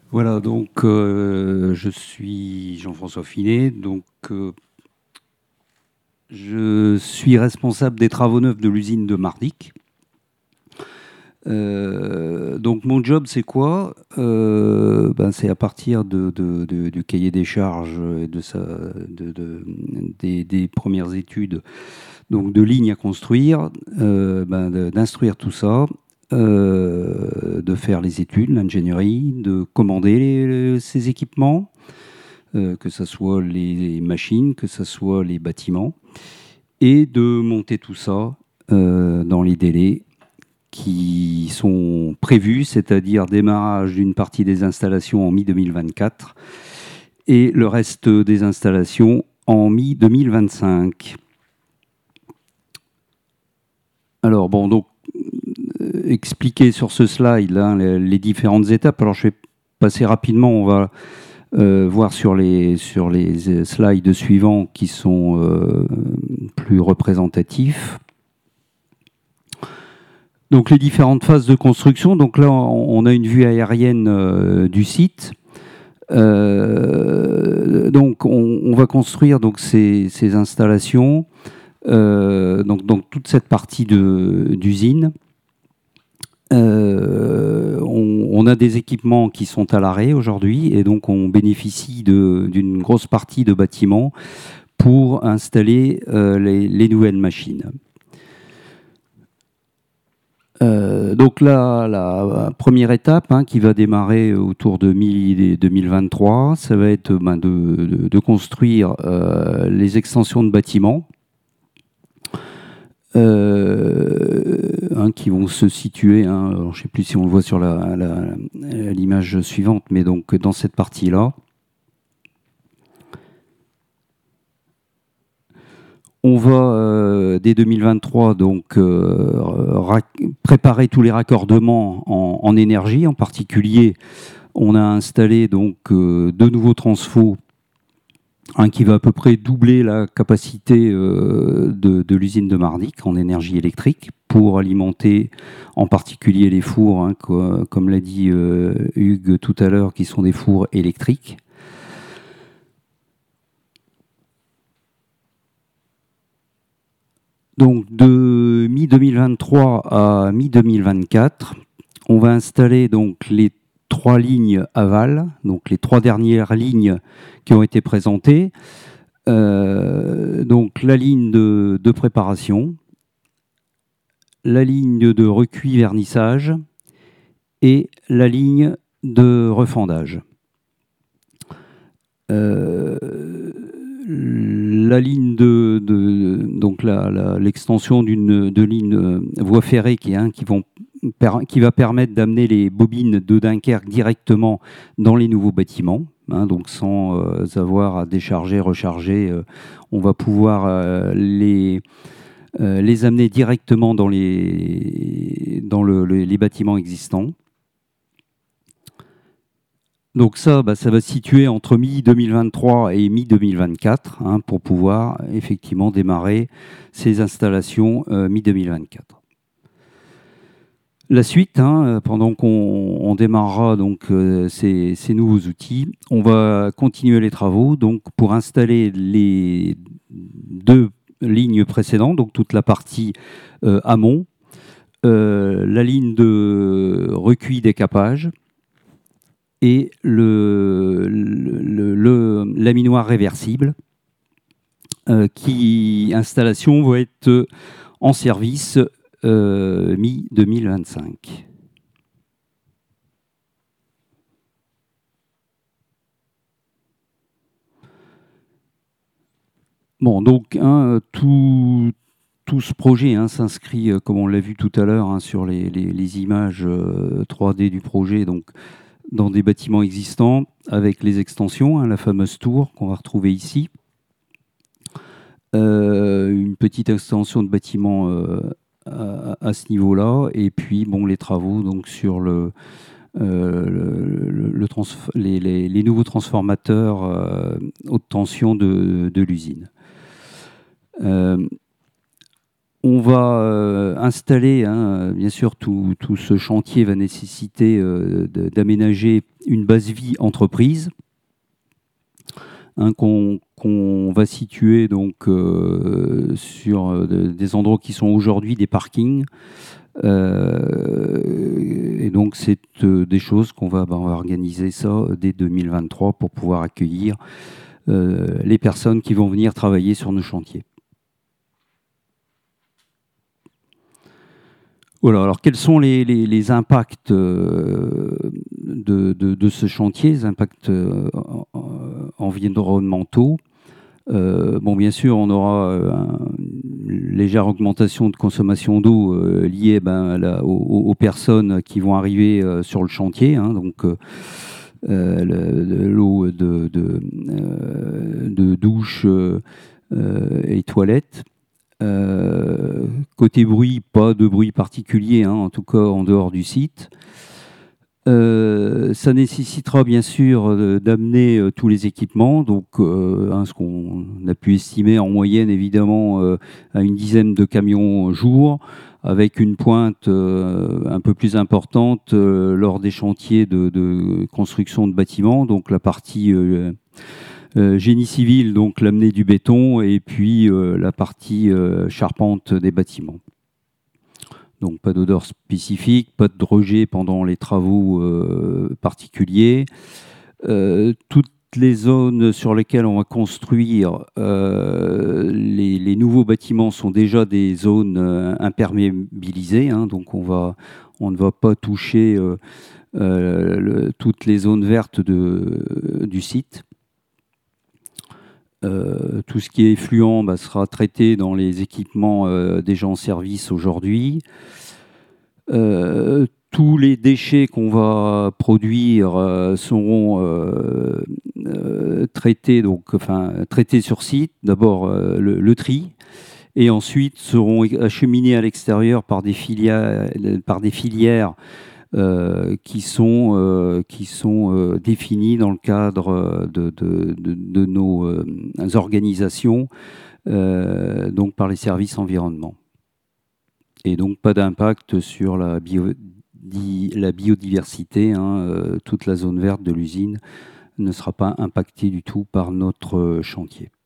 Voilà, donc je suis Jean-François Finet, donc je suis responsable des travaux neufs de l'usine de Mardic. Donc mon job, c'est quoi? C'est à partir du cahier des charges et des premières études, donc de lignes à construire, d'instruire tout ça, de faire les études, l'ingénierie, de commander ces équipements, que ce soit les machines, que ce soit les bâtiments, et de monter tout ça dans les délais qui sont prévus, c'est-à-dire démarrage d'une partie des installations en mi-2024 et le reste des installations en mi-2025. Alors bon, donc expliquer sur ce slide là, les différentes étapes. Alors je vais passer rapidement, on va voir sur les slides suivants qui sont plus représentatifs. Donc les différentes phases de construction. Donc là, on a une vue aérienne du site. Donc on va construire donc ces installations, donc toute cette partie d'usine. On a des équipements qui sont à l'arrêt aujourd'hui et donc on bénéficie d'une grosse partie de bâtiments pour installer les nouvelles machines. Donc là, la première étape qui va démarrer autour de 2023, ça va être de construire les extensions de bâtiments qui vont se situer, alors je ne sais plus si on le voit sur l'image suivante, mais donc dans cette partie-là. On va, dès 2023, donc, préparer tous les raccordements en énergie. En particulier, on a installé donc, deux nouveaux transfos, un qui va à peu près doubler la capacité de l'usine de Mardic en énergie électrique pour alimenter en particulier les fours, comme l'a dit Hugues tout à l'heure, qui sont des fours électriques. Donc de mi-2023 à mi-2024, on va installer donc les 3 lignes aval, donc les 3 dernières lignes qui ont été présentées. Donc la ligne de préparation, la ligne de recuit vernissage et la ligne de refendage. La ligne donc l'extension de ligne voie ferrée qui va permettre d'amener les bobines de Dunkerque directement dans les nouveaux bâtiments, donc sans avoir à décharger, recharger. On va pouvoir les amener directement dans les bâtiments existants. Donc ça va se situer entre mi-2023 et mi-2024 pour pouvoir effectivement démarrer ces installations mi-2024. La suite, pendant qu'on démarrera donc ces nouveaux outils, on va continuer les travaux donc pour installer les 2 lignes précédentes, donc toute la partie amont, la ligne de recuit décapage et laminoir réversible qui installation va être en service mi-2025. Bon, donc tout ce projet s'inscrit, comme on l'a vu tout à l'heure sur les images 3D du projet, donc dans des bâtiments existants avec les extensions, la fameuse tour qu'on va retrouver ici. Une petite extension de bâtiment à ce niveau-là, et puis les travaux donc, sur les nouveaux transformateurs haute tension de l'usine. On va installer, bien sûr, tout ce chantier va nécessiter d'aménager une base vie entreprise, hein, qu'on va situer donc sur des endroits qui sont aujourd'hui des parkings. Et donc c'est des choses qu'on va organiser ça dès 2023 pour pouvoir accueillir les personnes qui vont venir travailler sur nos chantiers. Voilà, alors quels sont les impacts de ce chantier, les impacts environnementaux? Bon, bien sûr, on aura une légère augmentation de consommation d'eau liée aux personnes qui vont arriver sur le chantier, hein, donc l'eau de douche et toilette. Côté bruit, pas de bruit particulier, hein, en tout cas en dehors du site. Ça nécessitera bien sûr d'amener tous les équipements, donc ce qu'on a pu estimer en moyenne évidemment à une dizaine de camions jour, avec une pointe un peu plus importante lors des chantiers de construction de bâtiments, donc la partie génie civil, donc l'amener du béton, et puis la partie charpente des bâtiments. Donc pas d'odeur spécifique, pas de rejet pendant les travaux particuliers. Toutes les zones sur lesquelles on va construire les nouveaux bâtiments sont déjà des zones imperméabilisées, hein, donc on ne va pas toucher toutes les zones vertes du site. Tout ce qui est effluent sera traité dans les équipements déjà en service aujourd'hui. Tous les déchets qu'on va produire seront traités, traités sur site. D'abord le tri, et ensuite seront acheminés à l'extérieur par des filières qui sont définis dans le cadre de nos organisations, donc par les services environnement. Et donc pas d'impact sur la biodiversité, hein, toute la zone verte de l'usine ne sera pas impactée du tout par notre chantier.